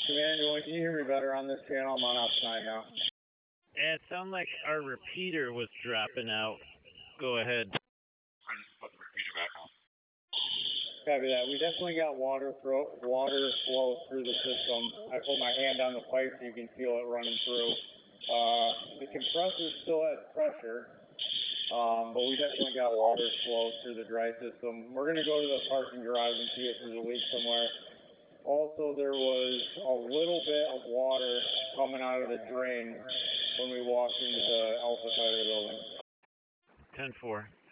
Commander, can you hear me better on this channel? I'm on outside now. Yeah, it sounded like our repeater was dropping out. Go ahead. I just put the repeater back on. Copy that. We definitely got water flow through the system. I put my hand on the pipe so you can feel it running through. The compressor's still at pressure, but we definitely got water flow through the dry system. We're going to go to the parking garage and see if there's a leak somewhere. Also, there was a little bit of water coming out of the drain when we walked into the alpha side of the building. 10-4.